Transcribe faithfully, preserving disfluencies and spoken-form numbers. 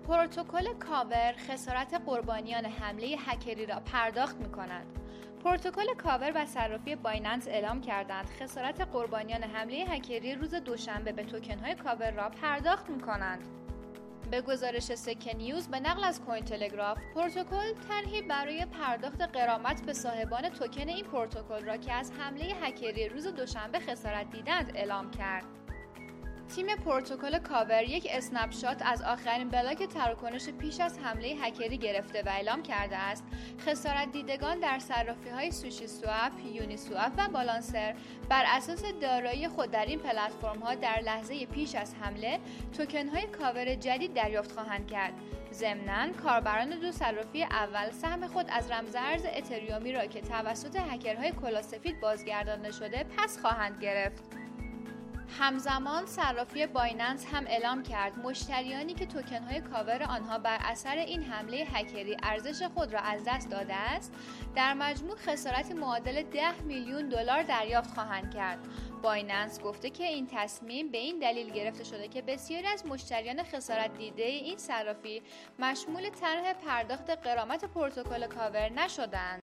پروتکل کاور خسارت قربانیان حمله هکری را پرداخت می‌کند. پروتکل کاور و صرافی بایننس اعلام کردند خسارت قربانیان حمله هکری روز دوشنبه به توکن‌های کاور را پرداخت می‌کنند. به گزارش سکه نیوز به نقل از کوین تلگراف، پروتکل طرحی برای پرداخت غرامت به صاحبان توکن این پروتکل را که از حمله هکری روز دوشنبه خسارت دیدند اعلام کرد. تیم پروتکل کاور یک اسنپ شات از آخرین بلاک تراکنش پیش از حمله هکری گرفته و اعلام کرده است خسارت دیدگان در صرافی‌های سوشی سواب، یونی سواب و بالانسر بر اساس دارایی خود در این پلتفرم‌ها در لحظه پیش از حمله توکن‌های کاور جدید دریافت خواهند کرد. ضمناً کاربران دو صرافی اول سهم خود از رمزارز اتریومی را که توسط هکرهای کلاسفید بازگردانده شده پس خواهند گرفت. همزمان صرافی بایننس هم اعلام کرد مشتریانی که توکن‌های کاور آنها بر اثر این حمله هکری ارزش خود را از دست داده است، در مجموع خسارتی معادل ده میلیون دلار دریافت خواهند کرد. بایننس گفته که این تصمیم به این دلیل گرفته شده که بسیاری از مشتریان خسارت دیده این صرافی مشمول طرح پرداخت غرامت پروتکل کاور نشدند.